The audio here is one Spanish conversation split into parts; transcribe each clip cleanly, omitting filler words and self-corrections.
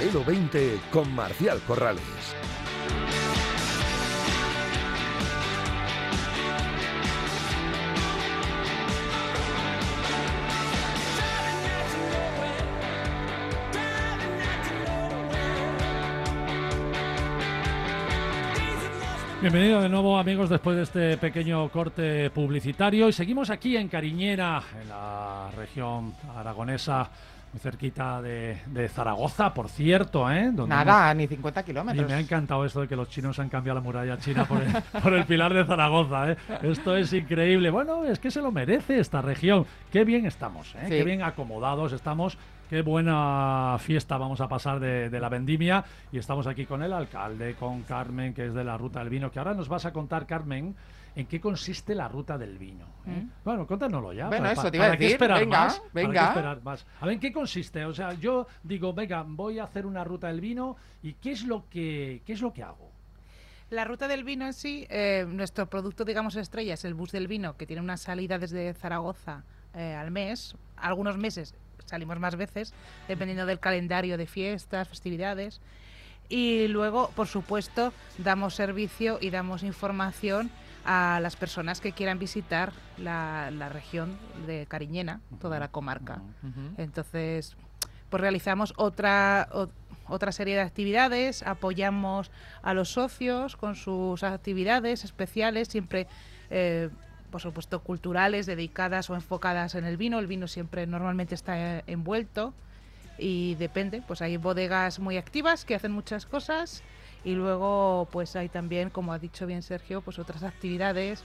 Paralelo 20 con Marcial Corrales. Bienvenido de nuevo, amigos, después de este pequeño corte publicitario. Y seguimos aquí en Cariñena, en la región aragonesa, muy cerquita de Zaragoza, por cierto, ¿eh? Nada, ni 50 kilómetros. Y me ha encantado esto de que los chinos han cambiado la muralla china por el Pilar de Zaragoza, ¿eh? Esto es increíble. Bueno, es que se lo merece esta región. Qué bien estamos, ¿eh? Sí. Qué bien acomodados estamos. Qué buena fiesta vamos a pasar de la vendimia. Y estamos aquí con el alcalde, con Carmen, que es de la Ruta del Vino, que ahora nos vas a contar, Carmen, en qué consiste la Ruta del Vino. Bueno, cuéntanoslo ya. Bueno, eso te iba a decir. Esperar venga, más, venga. ¿Para qué esperar más? A ver, ¿en qué consiste? O sea, yo digo, venga, voy a hacer una Ruta del Vino, ¿y qué es lo que hago? La Ruta del Vino en sí, nuestro producto, digamos, estrella es el Bus del Vino, que tiene una salida desde Zaragoza al mes. Algunos meses salimos más veces, dependiendo del calendario de fiestas, festividades. Y luego, por supuesto, damos servicio y damos información a las personas que quieran visitar la región de Cariñena, toda la comarca. Entonces, pues realizamos otra serie de actividades, apoyamos a los socios con sus actividades especiales, siempre por supuesto culturales, dedicadas o enfocadas en el vino. El vino siempre normalmente está envuelto y depende, pues hay bodegas muy activas que hacen muchas cosas y luego pues hay también, como ha dicho bien Sergio, pues otras actividades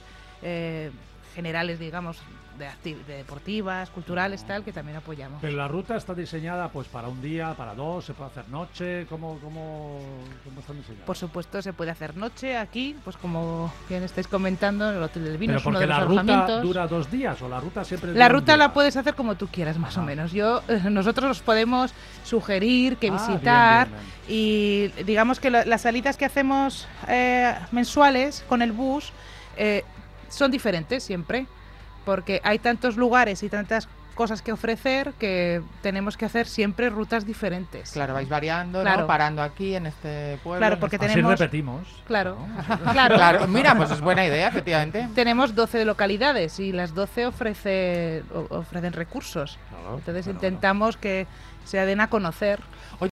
generales, digamos, de deportivas, culturales, tal, que también apoyamos. Pero la ruta está diseñada pues para un día, para dos, se puede hacer noche, ¿cómo está diseñada? Por supuesto, se puede hacer noche aquí, pues como bien estáis comentando, en el Hotel del Vino. Pero es uno porque de los la ruta alojamientos. dura 2 días o la ruta siempre la ruta la puedes hacer como tú quieras, más o menos. Nosotros os podemos sugerir que visitar bien. Y digamos que las salidas que hacemos mensuales con el bus son diferentes siempre, porque hay tantos lugares y tantas cosas que ofrecer que tenemos que hacer siempre rutas diferentes. Claro, vais variando, claro. ¿no? Parando aquí en este pueblo. Claro, porque Así tenemos... repetimos. Claro, ¿no? claro. Mira, pues es buena idea, efectivamente. Tenemos 12 localidades y las 12 ofrecen recursos. Claro, Entonces claro, intentamos que se den a conocer.